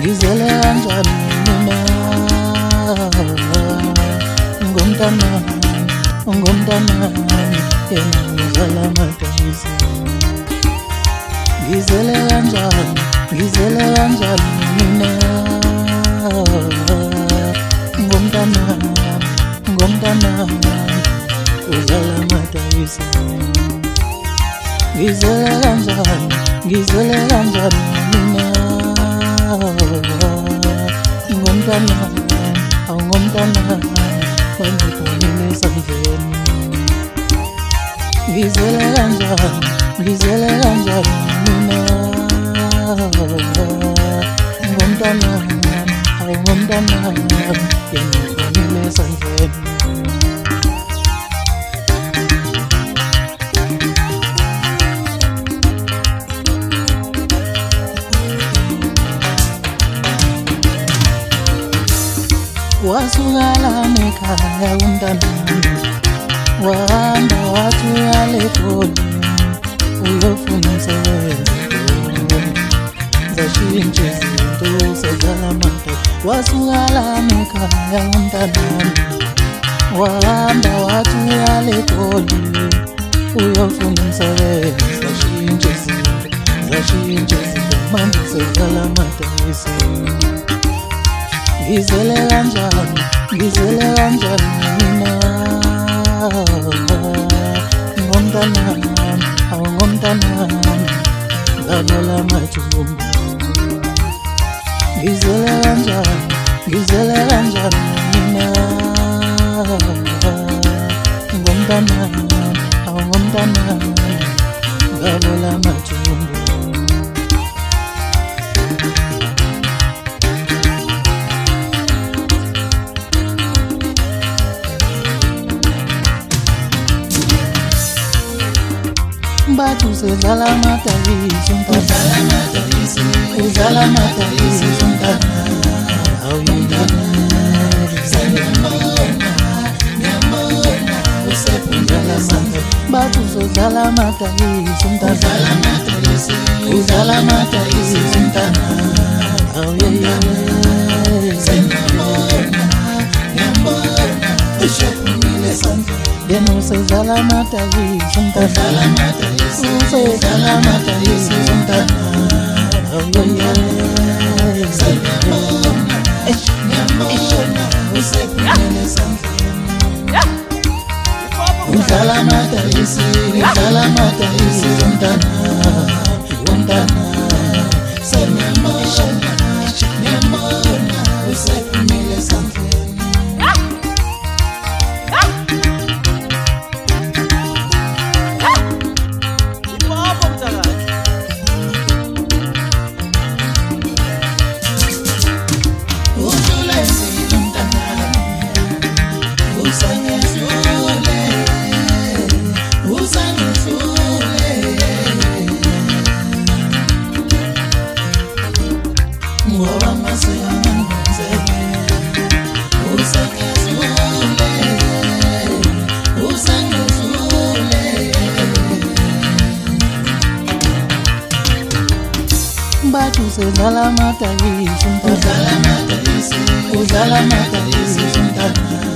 ngizele kanjani mina ngomntana yena ngizala madayisi ngizele kanjani mina ngomntana uzala madayisi ngizele kanjani mina ngomntana wangiphumile esandleni ngizele kanjani mina ngomntana yangiphumile esandleni wasukala nekhaya umntanami wahamba wathi uyaleGoli uyofuna umsebenzi zashintsha izinto sezala manta wasukala nekhaya umntanami wahamba wathi uyaleGoli uyofuna umsebenzi zashintsha izinto manje sezala madayisi ngizele kanjani mina ngomntana ngabala mathumbu ngizele kanjani mina ngomntana ngabala mathumbu bathu sedlala madayisi udlala madayisi umntana awuyingana ngiyambona usepundala sandla bathu sedlala madayisi umntana udlala madayisi umntana awuyingana ngiyambona usepundala sandla yena usezala madayisi umntana usezala madayisi umntana udlala madayisi umntana ngiyambona usephumile esandleni bathu sedlala madayisi umntana udlala madayisi umntana